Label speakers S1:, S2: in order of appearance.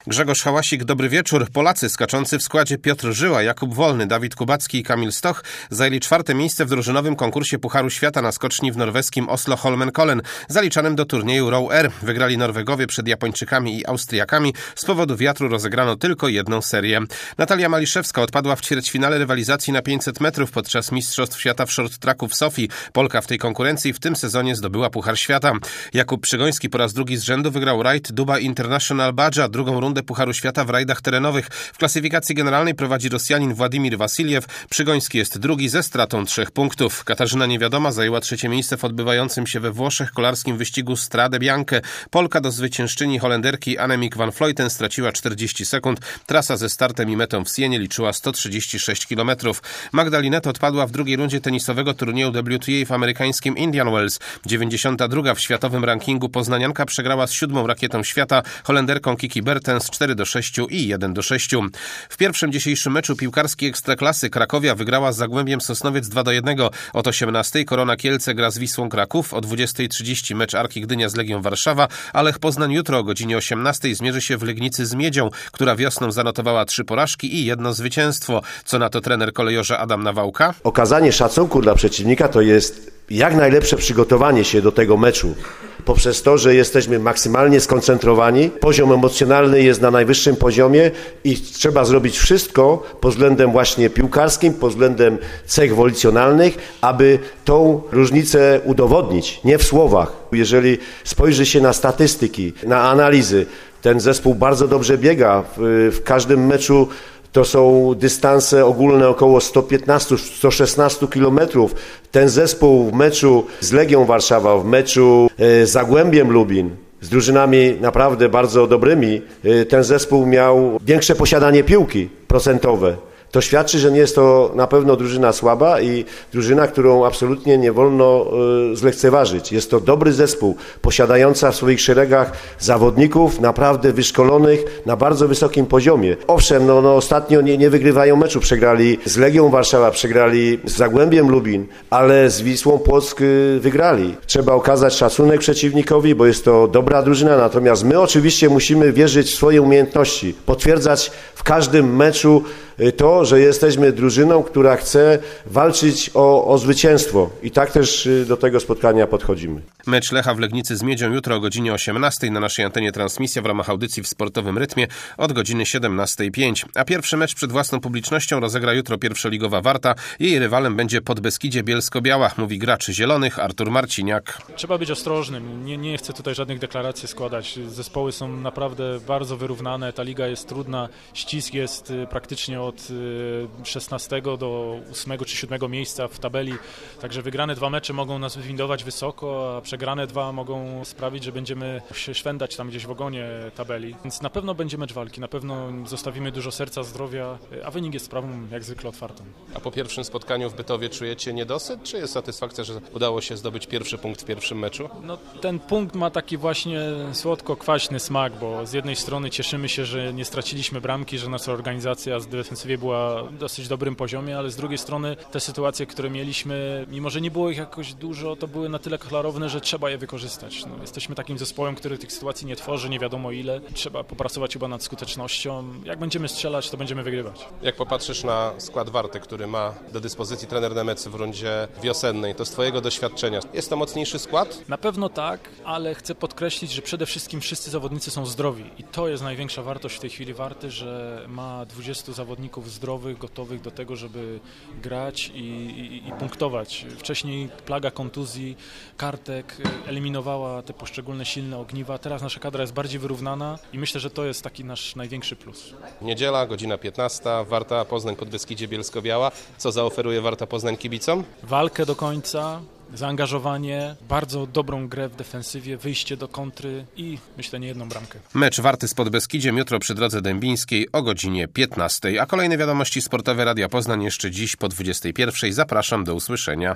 S1: Grzegorz Hałasik, dobry wieczór. Polacy skaczący w składzie Piotr Żyła, Jakub Wolny, Dawid Kubacki i Kamil Stoch zajęli 4. miejsce w drużynowym konkursie Pucharu Świata na skoczni w norweskim Oslo Holmenkollen, zaliczanym do turnieju Row Air. Wygrali Norwegowie przed Japończykami i Austriakami. Z powodu wiatru rozegrano tylko jedną serię. Natalia Maliszewska odpadła w ćwierćfinale rywalizacji na 500 metrów podczas Mistrzostw Świata w short tracku w Sofii. Polka w tej konkurencji w tym sezonie zdobyła Puchar Świata. Jakub Przygoński po raz drugi z rzędu wygrał rajd Dubai International Badża, drugą rundę Pucharu Świata w rajdach terenowych. W klasyfikacji generalnej prowadzi Rosjanin Władimir Wasiljew. Przygoński jest drugi ze stratą 3 punktów. Katarzyna Niewiadoma zajęła 3. miejsce w odbywającym się we Włoszech kolarskim wyścigu Strade Bianche. Polka do zwyciężczyni Holenderki Annemiek van Vleuten straciła 40 sekund. Trasa ze startem i metą w Sienie liczyła 136 km. Magda Linette odpadła w drugiej rundzie tenisowego turnieju WTA w amerykańskim Indian Wells. 92. w światowym rankingu poznanianka przegrała z 7. rakietą świata Holenderką Kiki Bertens 4-6 i 1-6. W pierwszym dzisiejszym meczu piłkarskiej Ekstraklasy Krakowia wygrała z Zagłębiem Sosnowiec 2-1. Od 18:00 Korona Kielce gra z Wisłą Kraków, o 20:30 mecz Arki Gdynia z Legią Warszawa, a Lech Poznań jutro o godzinie 18:00 zmierzy się w Legnicy z Miedzią, która wiosną zanotowała 3 porażki i 1 zwycięstwo. Co na to trener kolejorza Adam Nawałka?
S2: Okazanie szacunku dla przeciwnika to jest jak najlepsze przygotowanie się do tego meczu. Poprzez to, że jesteśmy maksymalnie skoncentrowani, poziom emocjonalny jest na najwyższym poziomie i trzeba zrobić wszystko pod względem właśnie piłkarskim, pod względem cech wolicjonalnych, aby tą różnicę udowodnić, nie w słowach. Jeżeli spojrzy się na statystyki, na analizy, ten zespół bardzo dobrze biega w każdym meczu. To są dystanse ogólne około 115-116 kilometrów. Ten zespół w meczu z Legią Warszawa, w meczu z Zagłębiem Lubin, z drużynami naprawdę bardzo dobrymi, ten zespół miał większe posiadanie piłki procentowe. To świadczy, że nie jest to na pewno drużyna słaba i drużyna, którą absolutnie nie wolno zlekceważyć. Jest to dobry zespół, posiadająca w swoich szeregach zawodników naprawdę wyszkolonych na bardzo wysokim poziomie. Owszem, ostatnio nie wygrywają meczu. Przegrali z Legią Warszawa, przegrali z Zagłębiem Lubin, ale z Wisłą Płock wygrali. Trzeba okazać szacunek przeciwnikowi, bo jest to dobra drużyna, natomiast my oczywiście musimy wierzyć w swoje umiejętności, potwierdzać w każdym meczu to, że jesteśmy drużyną, która chce walczyć o zwycięstwo. I tak też do tego spotkania podchodzimy.
S1: Mecz Lecha w Legnicy z Miedzią jutro o godzinie 18:00 na naszej antenie transmisja w ramach audycji w sportowym rytmie od godziny 17:05. A pierwszy mecz przed własną publicznością rozegra jutro pierwszoligowa Warta. Jej rywalem będzie Podbeskidzie Bielsko-Biała, mówi gracz zielonych Artur Marciniak.
S3: Trzeba być ostrożnym. Nie chcę tutaj żadnych deklaracji składać. Zespoły są naprawdę bardzo wyrównane. Ta liga jest trudna. Ścisk jest praktycznie od 16 do 8 czy 7 miejsca w tabeli. Także wygrane 2 mecze mogą nas wywindować wysoko, a przegrane 2 mogą sprawić, że będziemy się szwendać tam gdzieś w ogonie tabeli. Więc na pewno będzie mecz walki, na pewno zostawimy dużo serca, zdrowia, a wynik jest sprawą jak zwykle otwartą.
S1: A po pierwszym spotkaniu w Bytowie czujecie niedosyt, czy jest satysfakcja, że udało się zdobyć pierwszy punkt w pierwszym meczu?
S3: Ten punkt ma taki właśnie słodko-kwaśny smak, bo z jednej strony cieszymy się, że nie straciliśmy bramki, że nasza organizacja z defensywie była w dosyć dobrym poziomie, ale z drugiej strony te sytuacje, które mieliśmy, mimo że nie było ich jakoś dużo, to były na tyle klarowne, że trzeba je wykorzystać. Jesteśmy takim zespołem, który tych sytuacji nie tworzy, nie wiadomo ile. Trzeba popracować chyba nad skutecznością. Jak będziemy strzelać, to będziemy wygrywać.
S1: Jak popatrzysz na skład Warty, który ma do dyspozycji trener Nemecy w rundzie wiosennej, to z twojego doświadczenia jest to mocniejszy skład?
S3: Na pewno tak, ale chcę podkreślić, że przede wszystkim wszyscy zawodnicy są zdrowi i to jest największa wartość w tej chwili Warty, że ma 20 zawodników zdrowych, gotowych do tego, żeby grać i punktować. Wcześniej plaga kontuzji, kartek eliminowała te poszczególne silne ogniwa. Teraz nasza kadra jest bardziej wyrównana i myślę, że to jest taki nasz największy plus.
S1: Niedziela, godzina 15, Warta Poznań Podbeskidzie Bielsko-Biała. Co zaoferuje Warta Poznań kibicom?
S3: Walkę do końca, zaangażowanie, bardzo dobrą grę w defensywie, wyjście do kontry i myślę nie jedną bramkę.
S1: Mecz Warty z Podbeskidziem jutro przy Drodze Dębińskiej o godzinie 15. A kolejne wiadomości sportowe Radia Poznań jeszcze dziś po 21. Zapraszam do usłyszenia.